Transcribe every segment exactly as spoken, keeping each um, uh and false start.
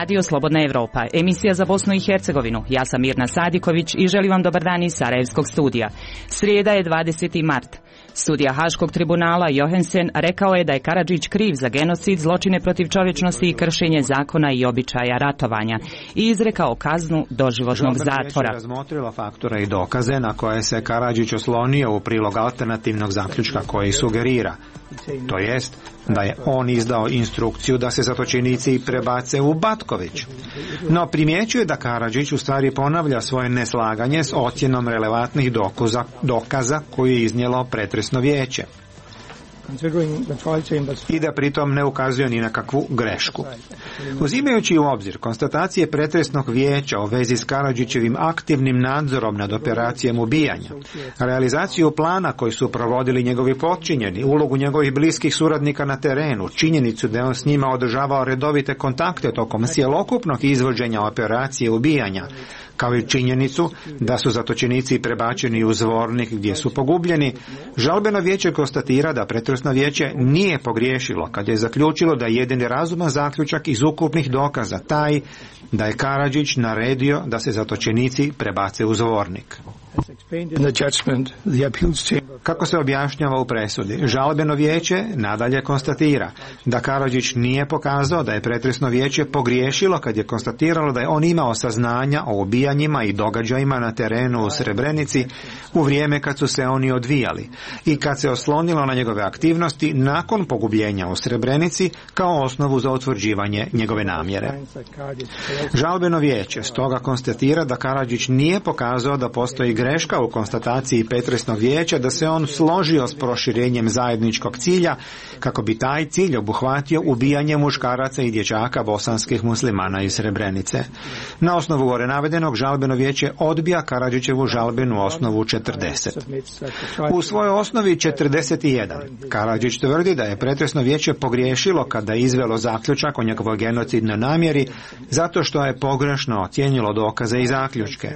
Radio Slobodna Evropa, emisija za Bosnu i Hercegovinu. Ja sam Mirna Sadiković i želim vam dobar dan iz Sarajevskog studija. Srijeda je dvadeseti mart. Sudija Haškog tribunala Johansen rekao je da je Karadžić kriv za genocid, zločine protiv čovječnosti i kršenje zakona i običaja ratovanja i izrekao kaznu doživotnog zatvora. Razmotrila faktore i dokaze na koje se Karadžić oslonio u prilog alternativnog zaključka koji sugerira, to jest da je on izdao instrukciju da se zatočenici prebace u Batković. No primjećuje da Karadžić u stvari ponavlja svoje neslaganje s ocjenom relevantnih dokaza, dokaza koju je iznijelo pretresno vijeće i da pritom ne ukazuje ni na kakvu grešku. Uzimajući u obzir konstatacije pretresnog vijeća u vezi s Karadžićevim aktivnim nadzorom nad operacijom ubijanja, realizaciju plana koji su provodili njegovi potčinjeni, ulogu njegovih bliskih suradnika na terenu, činjenicu da je on s njima održavao redovite kontakte tokom cjelokupnog izvođenja operacije ubijanja, kao i činjenicu da su zatočenici prebačeni u Zvornik gdje su pogubljeni, žalbeno vijeće konstatira da pretresno vijeće nije pogriješilo kad je zaključilo da je jedini razuman zaključak iz ukupnih dokaza taj da je Karadžić naredio da se zatočenici prebace u Zvornik. Kako se objašnjava u presudi, žalbeno vijeće nadalje konstatira da Karadžić nije pokazao da je pretresno vijeće pogriješilo kad je konstatiralo da je on imao saznanja o ubijanjima i događajima na terenu u Srebrenici u vrijeme kad su se oni odvijali i kad se oslonilo na njegove aktivnosti nakon pogubljenja u Srebrenici kao osnovu za utvrđivanje njegove namjere. Žalbeno vijeće stoga konstatira da Karadžić nije pokazao da postoji greška u konstataciji pretresnog vijeća da se on složio s proširenjem zajedničkog cilja kako bi taj cilj obuhvatio ubijanje muškaraca i dječaka bosanskih muslimana iz Srebrenice. Na osnovu gore navedenog žalbeno vijeće odbija Karadžićevu žalbenu osnovu četrdeset. U svojoj osnovi četrdeset jedan Karadžić tvrdi da je pretresno vijeće pogriješilo kada je izvelo zaključak o njegovoj genocidnoj namjeri zato što je pogrešno ocijenilo dokaze i zaključke.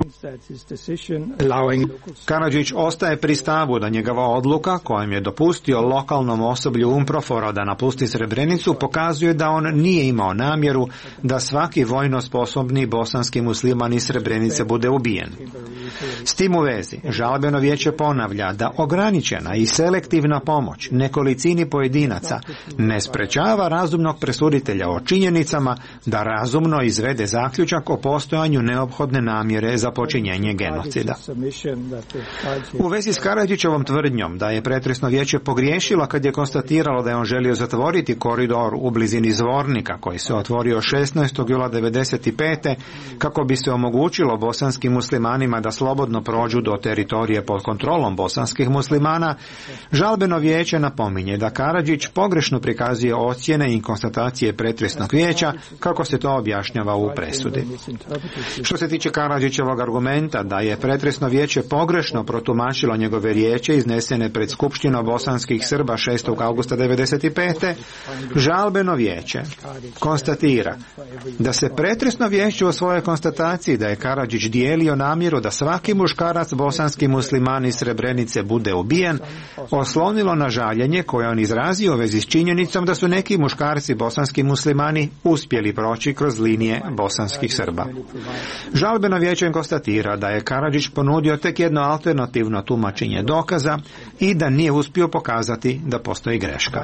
Karadžić ostaje pri stavu da njegova odluka kojom je dopustio lokalnom osoblju Umprofora da napusti Srebrenicu pokazuje da on nije imao namjeru da svaki vojno sposobni bosanski musliman iz Srebrenice bude ubijen. S tim u vezi, žalbeno vijeće ponavlja da ograničena i selektivna pomoć nekolicini pojedinaca ne sprečava razumnog presuditelja o činjenicama da razumno izvede zaključak o postojanju neophodne namjere za počinjenje genocida. U vezi s Karadžićevom tvrdnjom da je pretresno vijeće pogriješilo kad je konstatiralo da je on želio zatvoriti koridor u blizini Zvornika koji se otvorio šesnaestog jula devedeset pete kako bi se omogućilo bosanskim muslimanima da slobodno prođu do teritorije pod kontrolom bosanskih muslimana, žalbeno vijeće napominje da Karadžić pogrešno prikazuje ocjene i konstatacije pretresnog vijeća kako se to objašnjava u presudi. Što se tiče Karadžićevog argumenta da je pretresno vijeće pogrešno protumačilo njegove riječi iznesene pred Skupštinom bosanskih Srba šestog augusta devedeset pete žalbeno vijeće konstatira da se pretresno vijeće u svojoj konstataciji da je Karadžić dijelio namjeru da svaki muškarac bosanski musliman iz Srebrenice bude ubijen oslonilo na žaljenje koje on izrazio u vezi s činjenicom da su neki muškarci bosanski muslimani uspjeli proći kroz linije bosanskih Srba. Žalbeno vijeće konstatira da je Karadžić ponudio tek jedno alternativno tumačenje dokaza i da nije uspio pokazati da postoji greška.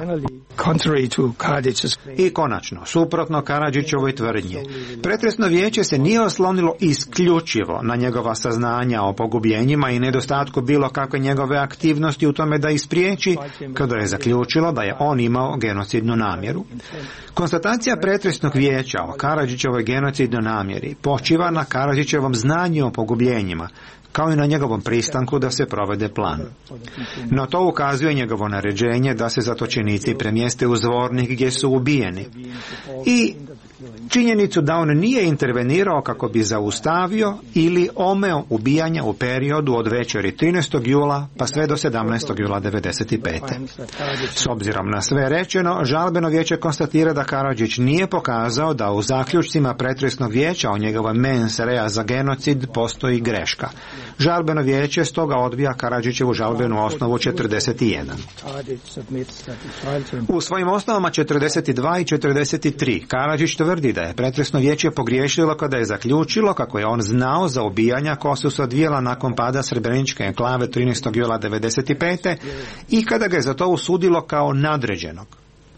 I konačno, suprotno Karadžićovoj tvrdnji, pretresno vijeće se nije oslonilo isključivo na njegova saznanja o pogubljenjima i nedostatku bilo kakve njegove aktivnosti u tome da ispriječi kada je zaključilo da je on imao genocidnu namjeru. Konstatacija pretresnog vijeća o Karadžićevoj genocidnoj namjeri počiva na Karadžićevom znanju o pogubljenjima, kao i na njegovom pristanku da se provede plan. No to ukazuje njegovo naređenje da se zatočenici premjeste u Zvornik gdje su ubijeni i činjenicu da on nije intervenirao kako bi zaustavio ili omeo ubijanja u periodu od večeri trinaestog jula pa sve do sedamnaestog jula devedeset pete. S obzirom na sve rečeno, žalbeno vijeće konstatira da Karadžić nije pokazao da u zaključcima pretresnog vijeća o njegovom mens rea za genocid postoji greška. Žalbeno vijeće stoga odbija Karadžićevu žalbenu osnovu četrdeset jedan. U svojim osnovama četrdeset dva i četrdeset tri Karadžić tvrdi da je pretresno vijeće pogriješilo kada je zaključilo kako je on znao za ubijanja koja su se odvijela nakon pada Srebreničke enklave trinaestog jula devedeset pete i kada ga je za to usudilo kao nadređenog.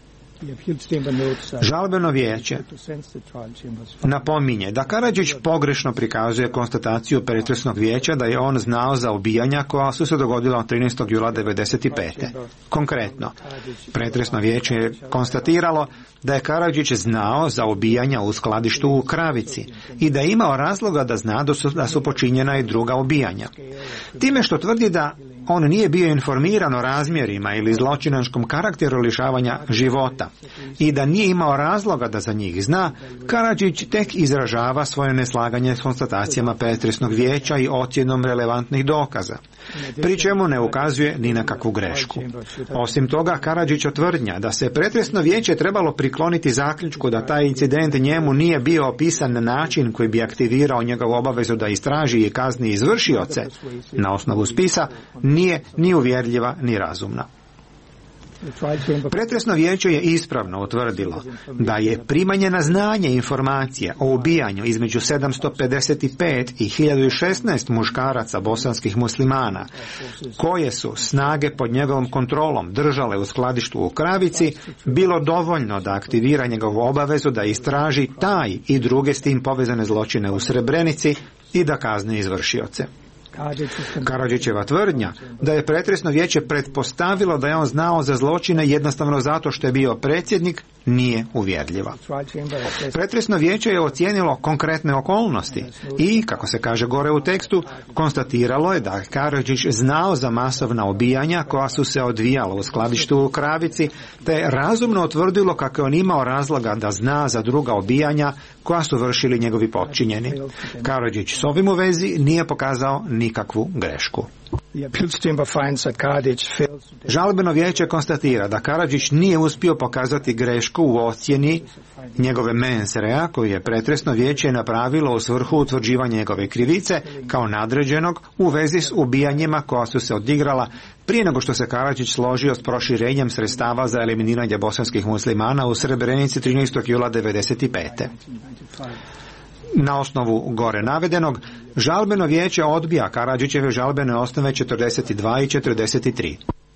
Žalbeno vijeće napominje da Karadžić pogrešno prikazuje konstataciju pretresnog vijeća da je on znao za ubijanja koja su se dogodila trinaestog jula devedeset pete. Konkretno, pretresno vijeće je konstatiralo da je Karadžić znao za ubijanja u skladištu u Kravici i da je imao razloga da zna da su, da su počinjena i druga ubijanja. Time što tvrdi da on nije bio informiran o razmjerima ili zločinačkom karakteru lišavanja života i da nije imao razloga da za njih zna, Karadžić tek izražava svoje neslaganje s konstatacijama pretresnog vijeća i ocjenom relevantnih dokaza, pri čemu ne ukazuje ni na kakvu grešku. Osim toga, Karadžić tvrdnja da se pretresno vijeće trebalo prikloniti zaključku da taj incident njemu nije bio opisan na način koji bi aktivirao njegovu obavezu da istraži i kazni izvršioce na osnovu spisa, nije ni uvjerljiva ni razumna. Pretresno vijeće je ispravno utvrdilo da je primanje na znanje informacije o ubijanju između sedamsto pedeset pet i hiljadu šesnaest muškaraca bosanskih muslimana, koje su snage pod njegovom kontrolom držale u skladištu u Kravici, bilo dovoljno da aktivira njegovu obavezu da istraži taj i druge s tim povezane zločine u Srebrenici i da kazni izvršioce. Karadžićeva tvrdnja da je pretresno vijeće pretpostavilo da je on znao za zločine jednostavno zato što je bio predsjednik nije uvjerljiva. Pretresno vijeće je ocijenilo konkretne okolnosti i, kako se kaže gore u tekstu, konstatiralo je da je Karadžić znao za masovna ubijanja koja su se odvijala u skladištu u Kravici, te je razumno utvrdilo kako je on imao razloga da zna za druga ubijanja koja su vršili njegovi potčinjeni. Karadžić s ovim u vezi nije pokazao nikakvu grešku. Žalbeno vijeće konstatira da Karadžić nije uspio pokazati grešku u ocjeni njegove mens rea koju je pretresno vijeće napravilo u svrhu utvrđivanja njegove krivice kao nadređenog u vezi s ubijanjima koja su se odigrala prije nego što se Karadžić složio s proširenjem sredstava za eliminiranje bosanskih muslimana u Srebrenici trinaestog jula devedeset pete. Na osnovu gore navedenog, žalbeno vijeće odbija Karadžićeve žalbene osnove četrdeset dva i četrdeset tri.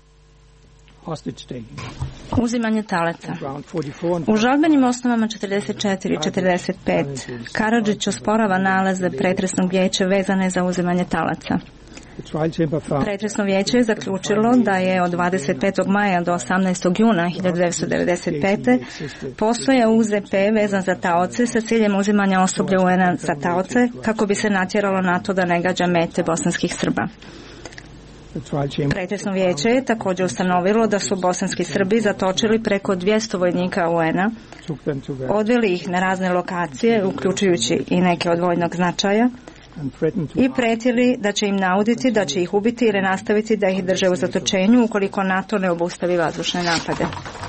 Uzimanje taleta. U žalbenim osnovama četrdeset četiri i četrdeset pet Karadžić osporava nalaze pretresnog vijeća vezane za uzimanje talaca. Pretresno vijeće je zaključilo da je od dvadeset petog maja do osamnaestog juna hiljadu devetsto devedeset pete postoje U Z P vezan za taoce sa ciljem uzimanja osoblja U N A za taoce kako bi se natjeralo na to da ne gađa mete bosanskih Srba. Pretresno vijeće je također ustanovilo da su bosanski Srbi zatočili preko dvjesto vojnika U N A, odveli ih na razne lokacije, uključujući i neke od vojnog značaja, i pretili da će im nauditi da će ih ubiti ili nastaviti da ih drže u zatočenju ukoliko NATO ne obustavi vazdušne napade.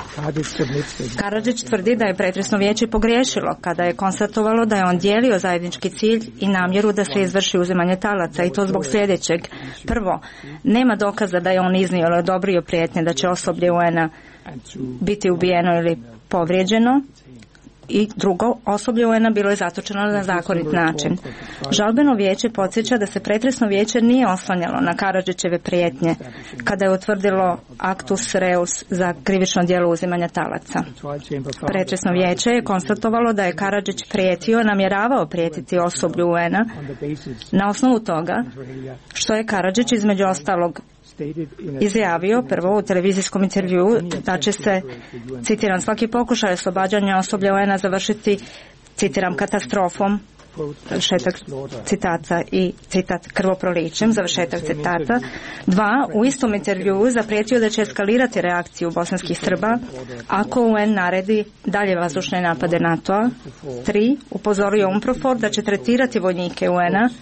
Karadžić tvrdi da je pretresno vijeće pogriješilo kada je konstatovalo da je on dijelio zajednički cilj i namjeru da se izvrši uzimanje talaca i to zbog sljedećeg. Prvo, nema dokaza da je on iznio ili odobrio prijetnje da će osoblje U N A biti ubijeno ili povrijeđeno. I drugo, osoblje U N A bilo je zatočeno na zakonit način. Žalbeno vijeće podsjeća da se pretresno vijeće nije oslanjalo na Karadžićeve prijetnje kada je utvrdilo actus reus za krivično djelo uzimanja talaca. Pretresno vijeće je konstatovalo da je Karadžić prijetio, namjeravao prijetiti osoblju U N A na osnovu toga što je Karadžić između ostalog izjavio prvo u televizijskom intervjuu da će se, citiram, svaki pokušaj oslobađanja osoblja U N A završiti, citiram, katastrofom, završetak citata i citat krvoprolićem, završetak citata. Dva, u istom intervjuu zaprijetio da će eskalirati reakciju bosanskih Srba ako U N naredi dalje vazdušne napade NATO-a. Tri, upozorio UNPROFOR da će tretirati vojnike U N A,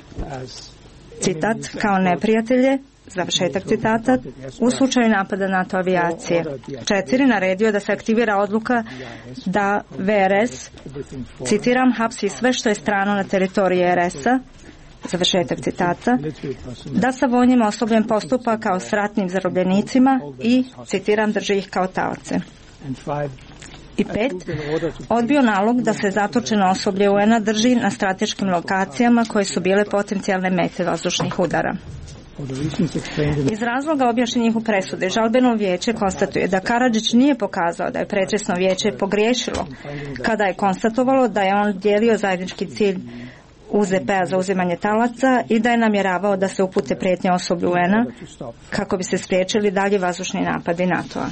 citat, kao neprijatelje, završetak citata, u slučaju napada NATO avijacije. Četiri, naredio da se aktivira odluka da V R S, citiram, hapsi sve što je strano na teritoriji R S-a završetak citata, da sa vojnim osobljem postupa kao s ratnim zarobljenicima i, citiram, drži ih kao taoce. I pet, odbio nalog da se zatočeno osoblje U N-a drži na strateškim lokacijama koje su bile potencijalne mete vazdušnih udara. Iz razloga objašnjenih u presudi, žalbeno vijeće konstatuje da Karadžić nije pokazao da je pretresno vijeće pogriješilo kada je konstatovalo da je on dijelio zajednički cilj U Z P-a za uzimanje talaca i da je namjeravao da se upute prijetnje osoblju U N-a kako bi se spriječili dalje vazdušni napadi NATO-a.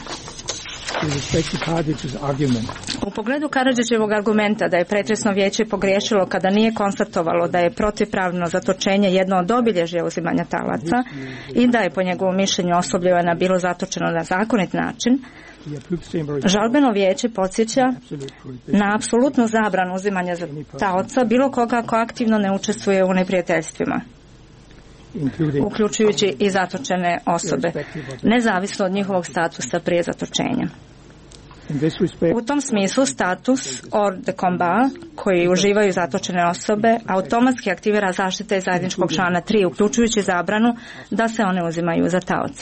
U pogledu Karadžićevog argumenta da je pretresno vijeće pogriješilo kada nije konstatovalo da je protivpravno zatočenje jedno od obilježja uzimanja talaca i da je po njegovom mišljenju osoblje U N-a bilo zatočeno na zakonit način, žalbeno vijeće podsjeća na apsolutnu zabranu uzimanja taoca bilo koga ko aktivno ne učestvuje u neprijateljstvima, uključujući i zatočene osobe, nezavisno od njihovog statusa prije zatočenja. U tom smislu status hors de combat koji uživaju zatočene osobe automatski aktivira zaštite zajedničkog člana tri, uključujući zabranu da se one uzimaju za taoce.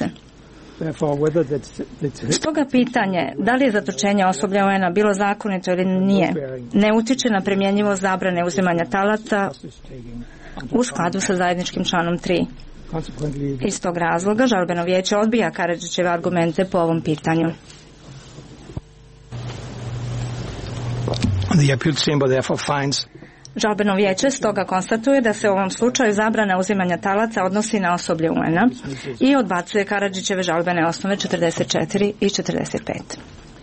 Stoga pitanje da li je zatočenje osoblja U N-a bilo zakonito ili nije ne utiče na primjenjivost zabrane uzimanja talaca u skladu sa zajedničkim članom tri. Iz tog razloga žalbeno vijeće odbija Karadžićeve argumente po ovom pitanju. The appeal chamber therefore finds Žalbeno vijeće stoga konstatuje da se u ovom slučaju zabrana uzimanja talaca odnosi na osoblje U N-a i odbacuje Karadžićeve žalbene osnove četrdeset četiri i četrdeset pet.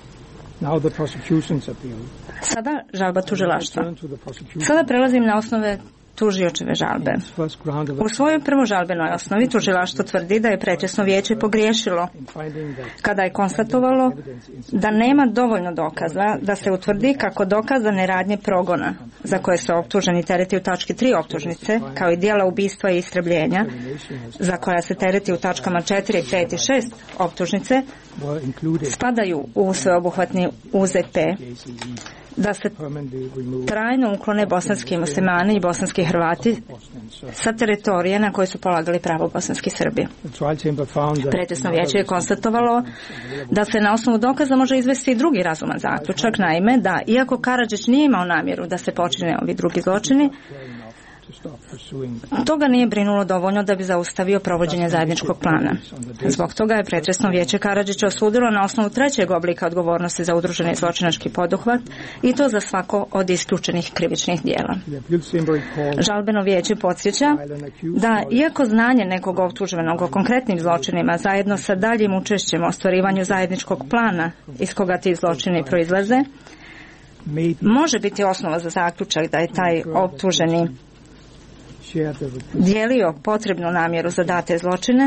Sada žalba tužilaštva. Sada prelazim na osnove tužiočeve žalbe. U svojoj prvoj žalbenoj osnovi tužilaštvo tvrdi da je pretresno vijeće pogriješilo kada je konstatovalo da nema dovoljno dokaza da se utvrdi kako dokazane radnje progona za koje se optuženi tereti u tački tri optužnice, kao i djela ubistva i istrebljenja za koja se tereti u tačkama četiri, pet i šest optužnice, spadaju u sveobuhvatni U Z P, da se trajno uklone bosanski muslimani i bosanski Hrvati sa teritorije na koje su polagali pravo bosanski Srbi. Pretresno vijeće je konstatovalo da se na osnovu dokaza može izvesti i drugi razuman zaključak, naime da iako Karadžić nije imao namjeru da se počine ovi drugi zločini, toga nije brinulo dovoljno da bi zaustavio provođenje zajedničkog plana. Zbog toga je pretresno vijeće Karadžića osudilo na osnovu trećeg oblika odgovornosti za udruženi zločinački poduhvat i to za svako od isključenih krivičnih djela. Žalbeno vijeće podsjeća da iako znanje nekog optuženog o konkretnim zločinima zajedno sa daljim učešćem u ostvarivanju zajedničkog plana iz koga ti zločini proizlaze, može biti osnova za zaključak da je taj optuženi dijelio potrebnu namjeru za date zločine,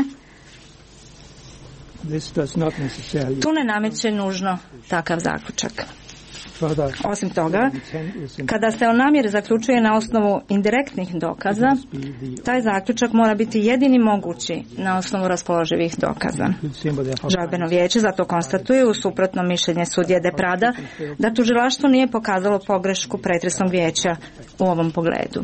tu ne nameće nužno takav zaključak. Osim toga, kada se o namjeri zaključuje na osnovu indirektnih dokaza, taj zaključak mora biti jedini mogući na osnovu raspoloživih dokaza. Žalbeno vijeće zato konstatuje u suprotno mišljenje sudije De Prada da tužilaštvo nije pokazalo pogrešku pretresnog vijeća u ovom pogledu.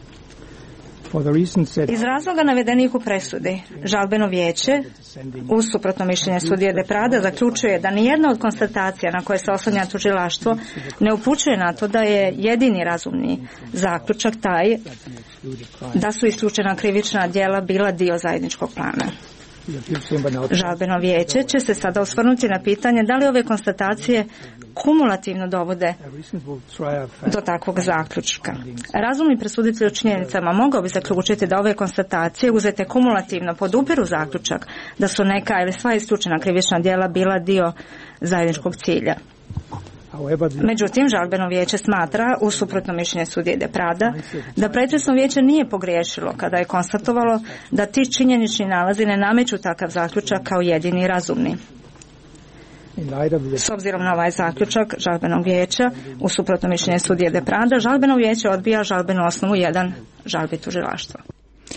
Iz razloga navedenih u presudi, žalbeno vijeće, uz suprotno mišljenje sudije De Prada, zaključuje da nijedna od konstatacija na koje se oslanja tužilaštvo ne upućuje na to da je jedini razumni zaključak taj da su isključena krivična djela bila dio zajedničkog plana. Žalbeno vijeće će se sada osvrnuti na pitanje da li ove konstatacije kumulativno dovode do takvog zaključka. Razumni presuditelj u činjenicama mogao bi zaključiti da ove konstatacije uzete kumulativno podupiru zaključak da su neka ili sva isključena krivična djela bila dio zajedničkog cilja. Međutim, žalbeno vijeće smatra, u suprotno mišljenje sudije De Prada, da pretresno vijeće nije pogriješilo kada je konstatovalo da ti činjenični nalazi ne nameću takav zaključak kao jedini razumni. S obzirom na ovaj zaključak žalbenog vijeća, u suprotno mišljenje sudije De Prada, žalbeno vijeće odbija žalbenu osnovu jedan žalbi tužilaštva.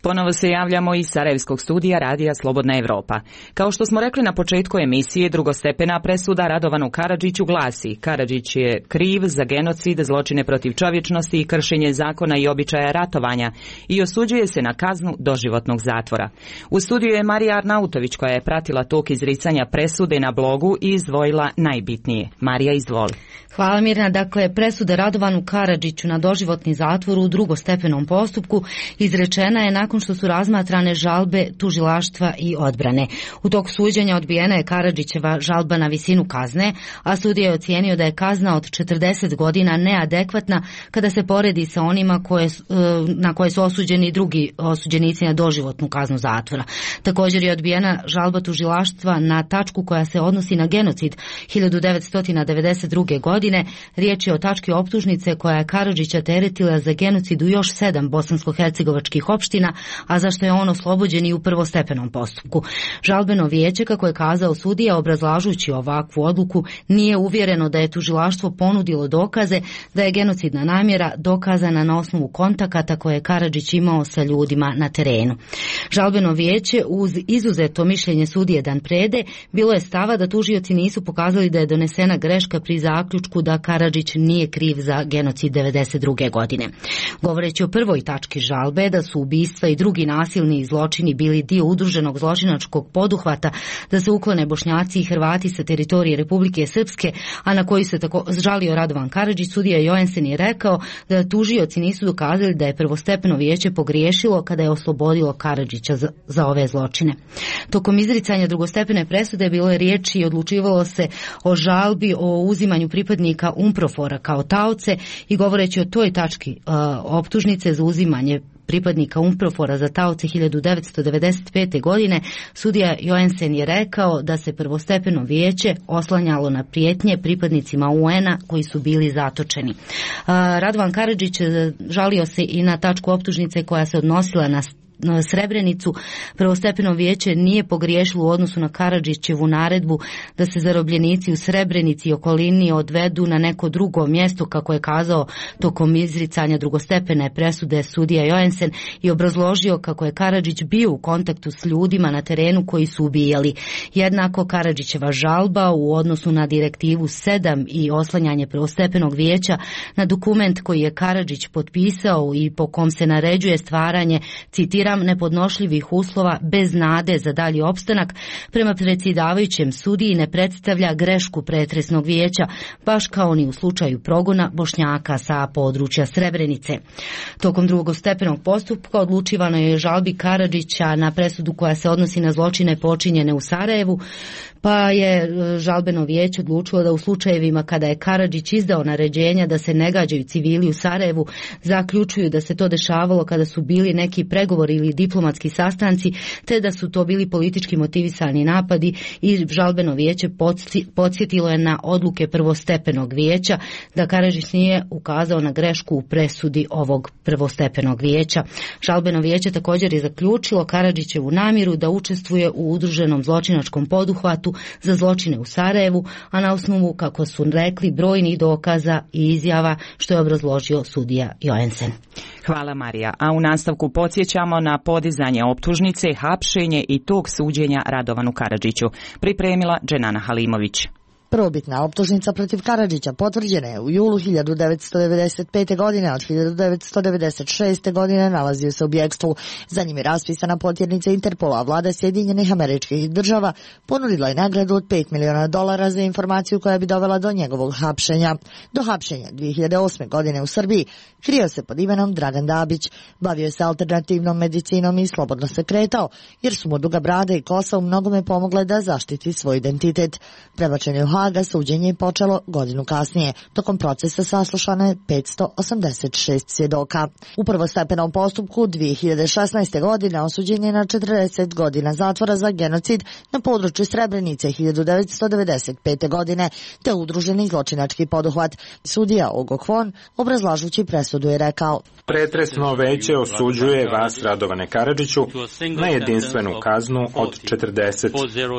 Ponovo se javljamo iz Sarajevskog studija radija Slobodna Evropa. Kao što smo rekli na početku emisije, drugostepena presuda Radovanu Karadžiću glasi: Karadžić je kriv za genocid, zločine protiv čovječnosti i kršenje zakona i običaja ratovanja i osuđuje se na kaznu doživotnog zatvora. U studiju je Marija Arnautović koja je pratila tok izricanja presude na blogu i izdvojila najbitnije. Marija, izvoli. Hvala Mirna. Dakle, presuda Radovanu Karadžiću na doživotni zatvor u drugostepenom postupku izrečena je nakon što su razmatrane žalbe tužilaštva i odbrane. U toku suđenja odbijena je Karadžićeva žalba na visinu kazne, a sudija je ocijenio da je kazna od četrdeset godina neadekvatna kada se poredi sa onima koje, na koje su osuđeni drugi osuđenici na doživotnu kaznu zatvora. Također je odbijena žalba tužilaštva na tačku koja se odnosi na genocid hiljadu devetsto devedeset druge. godine. Riječ je o tački optužnice koja je Karadžića teretila za genocid u još sedam bosansko-hercegovačkih opština, a za što je on oslobođen i u prvostepenom postupku. Žalbeno vijeće, kako je kazao sudija obrazlažući ovakvu odluku, nije uvjereno da je tužilaštvo ponudilo dokaze da je genocidna namjera dokazana na osnovu kontakata koje je Karadžić imao sa ljudima na terenu. Žalbeno vijeće uz izuzeto mišljenje sudije Danprede bilo je stava da tužioci nisu pokazali da je donesena greška pri zaključku da Karadžić nije kriv za genocid devedeset druge. godine. Govoreći o prvoj tački žalbe da su ubistva i drugi nasilni zločini bili dio udruženog zločinačkog poduhvata da se uklone Bošnjaci i Hrvati sa teritorije Republike Srpske, a na koji se tako žalio Radovan Karadžić, sudija Joensen je rekao da tužioci nisu dokazali da je prvostepeno vijeće pogriješilo kada je oslobodilo Karadžića za, za ove zločine. Tokom izricanja drugostepene presude bilo je riječi i odlučivalo se o žalbi o uzimanju pripadnika UNPROFOR-a kao taoce i govoreći o toj tački uh, optužnice za uzimanje pripadnika UNPROFOR-a za taoce hiljadu devetsto devedeset pete. godine, sudija Joensen je rekao da se prvostepeno vijeće oslanjalo na prijetnje pripadnicima U N-a koji su bili zatočeni. Uh, Radovan Karadžić žalio se i na tačku optužnice koja se odnosila na Srebrenicu. Prvostepeno vijeće nije pogriješilo u odnosu na Karadžićevu naredbu da se zarobljenici u Srebrenici i okolini odvedu na neko drugo mjesto, kako je kazao tokom izricanja drugostepene presude sudija Joensen, i obrazložio kako je Karadžić bio u kontaktu s ljudima na terenu koji su ubijali. Jednako Karadžićeva žalba u odnosu na direktivu sedam i oslanjanje prvostepenog vijeća na dokument koji je Karadžić potpisao i po kom se naređuje stvaranje, citiram, nepodnošljivih uslova bez nade za dalji opstanak, prema predsjedavajućem sudiji ne predstavlja grešku pretresnog vijeća, baš kao ni u slučaju progona Bošnjaka sa područja Srebrenice. Tokom drugostepenog postupka odlučivano je žalbi Karadžića na presudu koja se odnosi na zločine počinjene u Sarajevu, pa je žalbeno vijeće odlučilo da u slučajevima kada je Karadžić izdao naređenja da se ne gađaju civili u Sarajevu, zaključuju da se to dešavalo kada su bili neki pregovori ili diplomatski sastanci, te da su to bili politički motivisani napadi, i žalbeno vijeće podsjetilo je na odluke prvostepenog vijeća da Karadžić nije ukazao na grešku u presudi ovog prvostepenog vijeća. Žalbeno vijeće također je zaključilo Karadžićevu namjeru da učestvuje u udruženom zločinačkom poduhvatu za zločine u Sarajevu, a na osnovu, kako su rekli, brojnih dokaza i izjava, što je obrazložio sudija Joensen. Hvala Marija. A u nastavku podsjećamo na podizanje optužnice, hapšenje i tog suđenja Radovanu Karadžiću. Pripremila Dženana Halimović. Prvobitna optužnica protiv Karadžića potvrđena je u julu hiljadu devetsto devedeset pete. godine, od hiljadu devetsto devedeset šeste. godine nalazio se u bjegstvu. Za njim je raspisana potjernica Interpola, a vlada Sjedinjenih Američkih Država ponudila je nagradu od pet miliona dolara za informaciju koja bi dovela do njegovog hapšenja. Do hapšenja dvije hiljade osme. godine u Srbiji krio se pod imenom Dragan Dabić, bavio se alternativnom medicinom i slobodno se kretao, jer su mu duga brada i kosa u mnogome pomogle da zaštiti svoj identitet. Prebačen je u Haga, suđenje je počelo godinu kasnije. Tokom procesa saslušano je petsto osamdeset šest svjedoka. U prvostepenom postupku dvije hiljade šesnaeste. godine osuđen je na četrdeset godina zatvora za genocid na području Srebrenice hiljadu devetsto devedeset pete. godine, te udruženi zločinački poduhvat. Sudija Ogo Kwon, obrazlažući presudu, je rekao: Pretresno veće osuđuje vas, Radovane Karadžiću, na jedinstvenu kaznu od četrdeset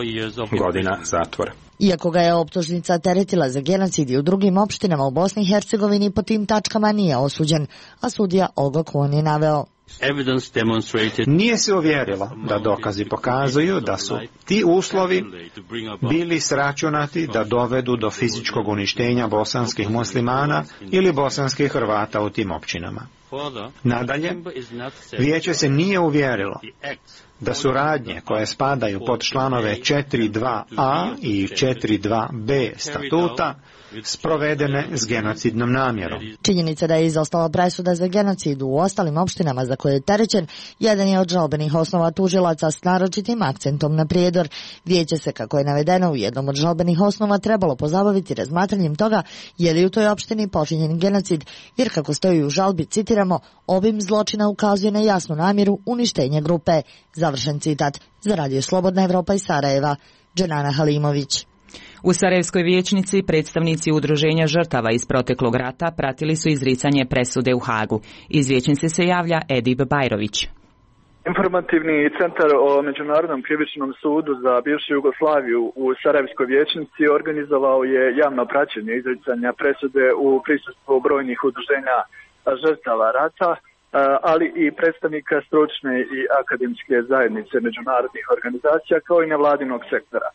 godina zatvora. Iako ga je optužnica teretila za genocid i u drugim opštinama u Bosni i Hercegovini, po tim tačkama nije osuđen, a sudija Ogo Kwon je naveo: Nije se uvjerilo da dokazi pokazuju da su ti uslovi bili sračunati da dovedu do fizičkog uništenja bosanskih muslimana ili bosanskih Hrvata u tim općinama. Nadalje, vijeće se nije uvjerilo da su radnje koje spadaju pod članove četiri dva a i četiri dva b statuta sprovedene s genocidnom namjerom. Činjenica da je izostala presuda za genocid u ostalim opštinama za koje je terećen, jedan je od žalbenih osnova tužilaca s naročitim akcentom na Prijedor. Vijeće se, kako je navedeno u jednom od žalbenih osnova, trebalo pozabaviti razmatranjem toga je li u toj opštini počinjen genocid, jer kako stoji u žalbi, citiramo, obim zločina ukazuje na jasnu namjeru uništenja grupe. Završen citat. Za Radio Slobodna Evropa iz Sarajeva, Dženana Halimović. U Sarajevskoj vijećnici predstavnici udruženja žrtava iz proteklog rata pratili su izricanje presude u Hagu. Iz vijećnice se javlja Edib Bajrović. Informativni centar o Međunarodnom krivičnom sudu za bivšu Jugoslaviju u Sarajevskoj vijećnici organizovao je javno praćenje izricanja presude u prisustvu brojnih udruženja žrtava rata, ali i predstavnika stručne i akademske zajednice međunarodnih organizacija kao i nevladinog sektora.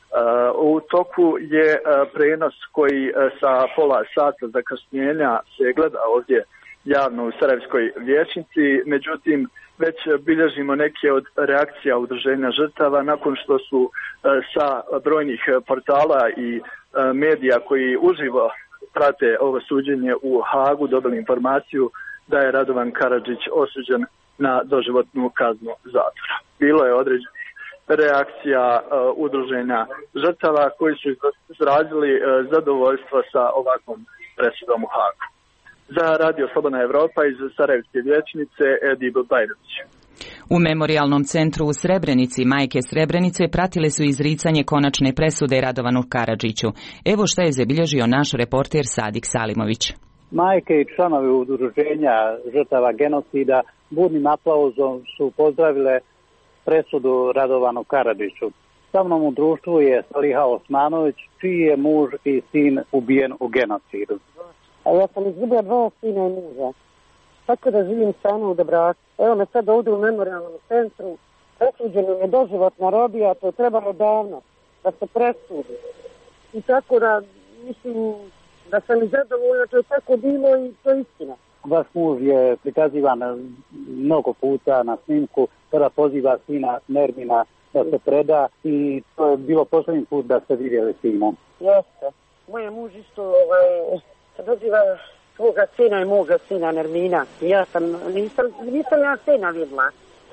U toku je prenos koji sa pola sata zakašnjenja se gleda ovdje javno u Sarajevskoj vijećnici, međutim već bilježimo neke od reakcija udruženja žrtava nakon što su sa brojnih portala i medija koji uživo prate ovo suđenje u Hagu dobili informaciju da je Radovan Karadžić osuđen na doživotnu kaznu zatvora. Bilo je određenih reakcija uh, udruženja žrtava koji su izrazili uh, zadovoljstvo sa ovakvom presudom u Hagu. Za Radio Slobodna Evropa iz Sarajevske vijećnice Edib Bajrović. U Memorijalnom centru u Srebrenici majke Srebrenice pratile su izricanje konačne presude Radovanu Karadžiću. Evo šta je zabilježio naš reporter Sadik Salimović. Majke i članovi udruženja žrtava genocida burnim aplauzom su pozdravile presudu Radovanu Karadžiću. Sa mnom u društvu je Saliha Osmanović, čiji je muž i sin ubijen u genocidu. A ja sam izgubila dva sina i muža, tako da živim stano u Dobraku. Evo me sad ovdje u memorijalnom centru, presuđeno je doživotna robija, to je trebalo davno da se presudi. I tako da, mislim, da sam i zadovoljna, to je tako bilo i to je istina. Vaš muž je prikazivan mnogo puta na snimku kada poziva sina Nermina da se preda i to je bilo posljednji put da ste vidjeli sinom. Jeste. Moj muž isto ovaj, se doziva svoga sina i moga sina Nermina. Ja sam, nisam, nisam ja sina vidjela,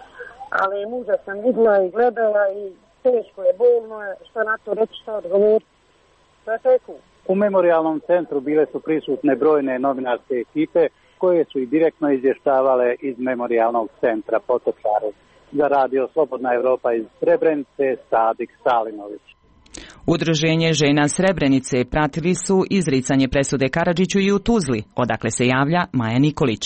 ali muža sam vidjela i gledala i teško je, bolno je, šta na to reći, šta odgovor. To je tako. U Memorijalnom centru bile su prisutne brojne novinarske ekipe koje su i direktno izvještavale iz Memorijalnog centra Potočare. Za Radio Slobodna Evropa iz Srebrenice, Sadik Salimović. Udruženje žena Srebrenice pratili su izricanje presude Karadžiću i u Tuzli, odakle se javlja Maja Nikolić.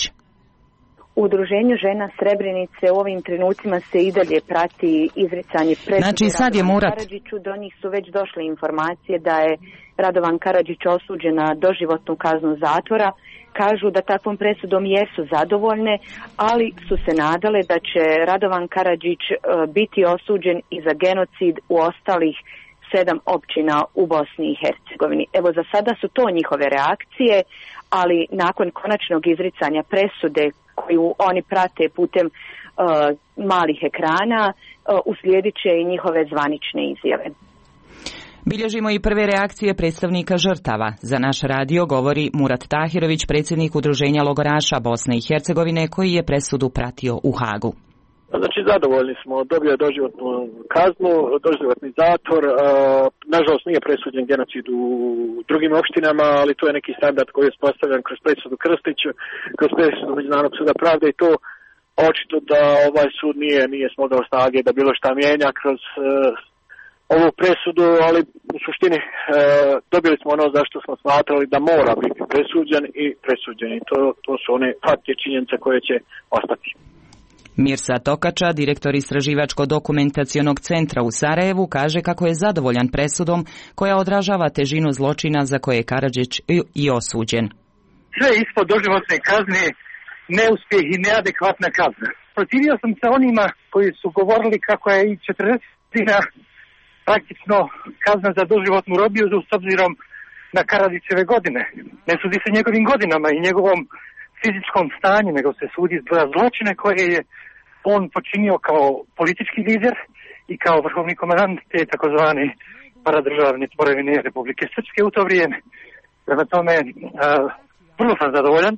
U Udruženju žena Srebrenice u ovim trenucima se i dalje prati izricanje presude znači, sad je Murat. Karadžiću. Do njih su već došle informacije da je Radovan Karadžić osuđen na doživotnu kaznu zatvora. Kažu da takvom presudom jesu zadovoljne, ali su se nadale da će Radovan Karadžić biti osuđen i za genocid u ostalih sedam općina u Bosni i Hercegovini. Evo, za sada su to njihove reakcije, ali nakon konačnog izricanja presude koju oni prate putem uh, malih ekrana, uh, uslijedit će i njihove zvanične izjave. Bilježimo i prve reakcije predstavnika žrtava. Za naš radio govori Murat Tahirović, predsjednik Udruženja logoraša Bosne i Hercegovine, koji je presudu pratio u Hagu. Znači, zadovoljni smo, dobio je doživotnu kaznu, doživotni zatvor, uh, nažalost nije presuđen genocid u drugim opštinama, ali to je neki standard koji je postavljen kroz presudu Krstić, kroz presudu Međunarodnog suda pravde i to očito da ovaj sud nije, nije smogao snage da bilo šta mijenja kroz uh, ovu presudu, ali u suštini uh, dobili smo ono zašto smo smatrali da mora biti presuđen i presuđen i to, to su one fakte činjenice koje će ostati. Mirsa Tokača, direktor Istraživačko-dokumentacionog centra u Sarajevu, kaže kako je zadovoljan presudom koja odražava težinu zločina za koje je Karadžić i osuđen. Sve ispod doživotne kazne neuspjeh i neadekvatna kazna. Protivio sam se onima koji su govorili kako je i četrdeset godina praktično kazna za doživotnu robiju s obzirom na Karadžićeve godine. Ne sudi se njegovim godinama i njegovom fizičkom stanju, nego se sudi za zločine koje je on počinio kao politički lider i kao vrhovni komandant te takozvane paradržavne tvorevine Republike Srpske u to vrijeme. Prema tome, uh, vrlo sam zadovoljan.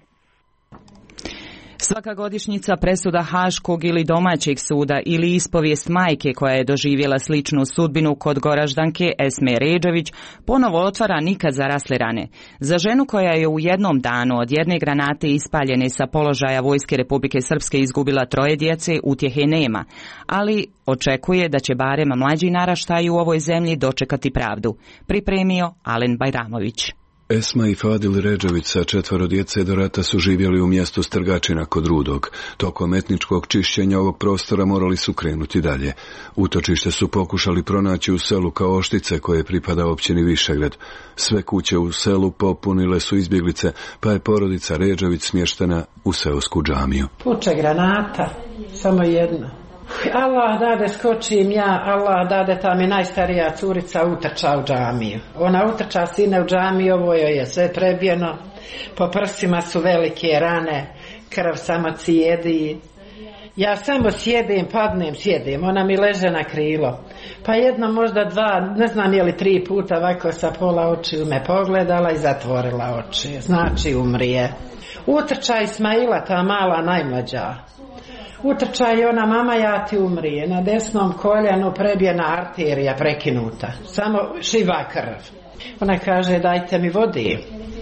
Svaka godišnjica presuda Haškog ili domaćeg suda ili ispovijest majke koja je doživjela sličnu sudbinu kod Goraždanke Esme Redžević ponovo otvara nikad zarasle rane. Za ženu koja je u jednom danu od jedne granate ispaljene sa položaja Vojske Republike Srpske izgubila troje djece, utjehe nema, ali očekuje da će barem mlađi naraštaj u ovoj zemlji dočekati pravdu. Pripremio Alen Bajramović. Esma i Fadil Redžević sa četvoro djece do rata su živjeli u mjestu Strgačina kod Rudog. Tokom etničkog čišćenja ovog prostora morali su krenuti dalje. Utočište su pokušali pronaći u selu Kaoštice koje pripada općini Višegrad. Sve kuće u selu popunile su izbjeglice, pa je porodica Redžević smještena u seosku džamiju. Puče granata, samo jedna. Allah dade skočim ja, Allah dade ta mi najstarija curica utrča u džamiju. Ona utrča sine u džamiju, ovo joj je sve prebijeno, po prsima su velike rane, krv samo cijedi. Ja samo sjedim, padnem, sjedim, ona mi leže na krilo. Pa jedno, možda dva, ne znam je li tri puta ovako sa pola očiju me pogledala i zatvorila oči. Znači umrije. Utrča Ismaila, ta mala najmlađa. Utrča i ona, mama ja ti umrije, na desnom koljenu prebijena arterija prekinuta, samo šiva krv. Ona kaže dajte mi vodi.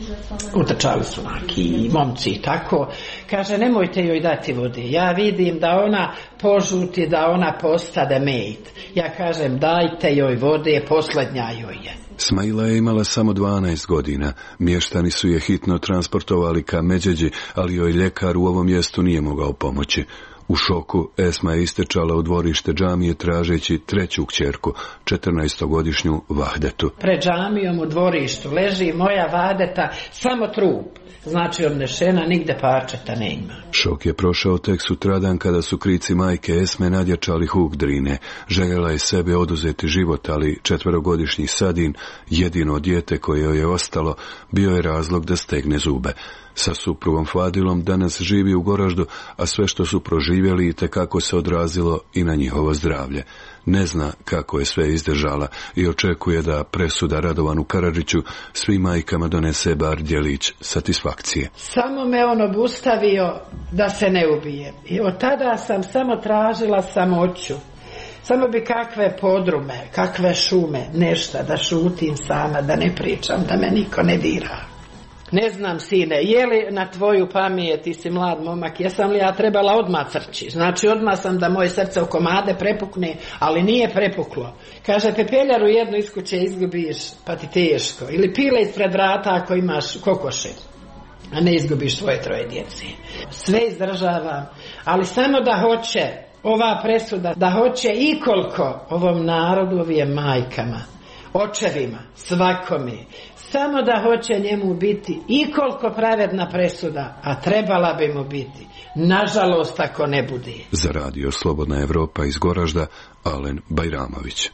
Utrčali su neki momci i tako. Kaže nemojte joj dati vodi, ja vidim da ona požuti, da ona postade mejt. Ja kažem dajte joj vode, posljednja joj je. Smaila je imala samo dvanaest godina. Mještani su je hitno transportovali ka Međeđi, ali joj ljekar u ovom mjestu nije mogao pomoći. U šoku Esma je istečala u dvorište džamije tražeći treću kćerku, četrnaestogodišnju Vahdetu. Pred džamijom u dvorištu leži moja Vahdeta, samo trup. Znači odnešena, nigde parčeta ne ima. Šok je prošao tek sutradan kada su krici majke Esme nadjačali huk Drine. Željela je sebe oduzeti život, ali četverogodišnji Sadin, jedino dijete koje joj je ostalo, bio je razlog da stegne zube. Sa suprugom Fadilom danas živi u Goraždu, a sve što su proživjeli itekako se odrazilo i na njihovo zdravlje. Ne zna kako je sve izdržala i očekuje da presuda Radovanu Karadžiću svim majkama donese bar djelić satisfakcije. Samo me on obustavio da se ne ubije. I od tada sam samo tražila samoću. Samo bi kakve podrume, kakve šume, nešto da šutim sama, da ne pričam, da me niko ne dira. Ne znam, sine, je li na tvoju pamet, ti si mlad momak, jesam li ja trebala odmah crći? Znači odmah sam da moje srce u komade prepukne, ali nije prepuklo. Kaže, pepeljaru jednu iz kuće izgubiš, pa ti teško. Ili pile ispred vrata ako imaš kokoše, a ne izgubiš svoje troje djece. Sve izdržavam, ali samo da hoće ova presuda, da hoće i koliko ovom narodu, ovim majkama, očevima, svakome, samo da hoće njemu biti i koliko pravedna presuda, a trebala bi mu biti. Nažalost, ako ne bude. Za radio Slobodna Evropa iz Goražda, Alen Bajramović.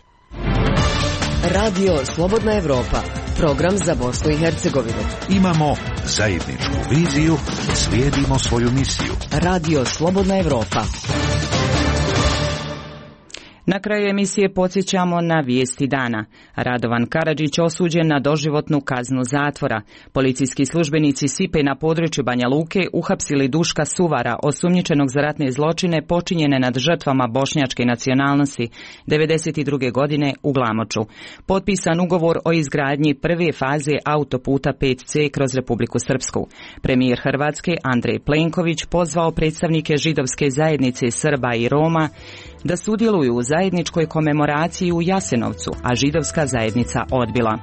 Radio Slobodna Evropa, program za Bosnu i Hercegovinu. Imamo zajedničku viziju, slijedimo svoju misiju. Radio Slobodna Evropa. Na kraju emisije podsjećamo na vijesti dana. Radovan Karadžić osuđen na doživotnu kaznu zatvora. Policijski službenici Sipe na području Banja Luke uhapsili Duška Suvara, osumnjičenog za ratne zločine počinjene nad žrtvama bošnjačke nacionalnosti devedeset druge godine u Glamoču. Potpisan ugovor o izgradnji prve faze autoputa pet ce kroz Republiku Srpsku. Premijer Hrvatske Andrej Plenković pozvao predstavnike židovske zajednice Srba i Roma da sudjeluju u zajedničkoj komemoraciji u Jasenovcu, a židovska zajednica odbila.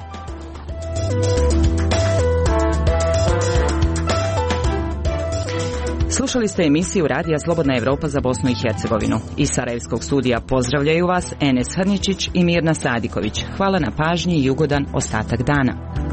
Slušali ste emisiju Radija Slobodna Evropa za Bosnu i Hercegovinu. Iz Sarajevskog studija pozdravljaju vas Enes Hrničić i Mirna Sadiković. Hvala na pažnji i ugodan ostatak dana.